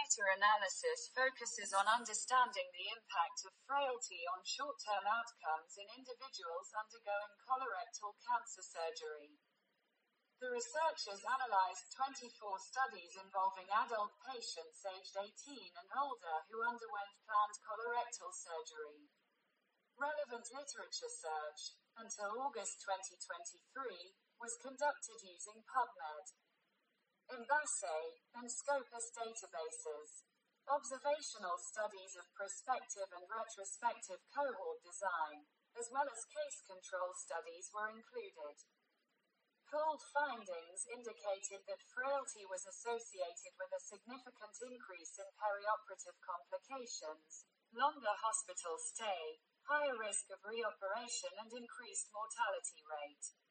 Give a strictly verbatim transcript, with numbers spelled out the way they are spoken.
meta-analysis focuses on understanding the impact of frailty on short-term outcomes in individuals undergoing colorectal cancer surgery. The researchers analyzed twenty-four studies involving adult patients aged eighteen and older who underwent planned colorectal surgery. Relevant literature search, until August twenty twenty-three, was conducted using PubMed, Embase, and Scopus databases. Observational studies of prospective and retrospective cohort design, as well as case control studies, were included. Pooled findings indicated that frailty was associated with a significant increase in perioperative complications, longer hospital stay, higher risk of reoperation, and increased mortality rate.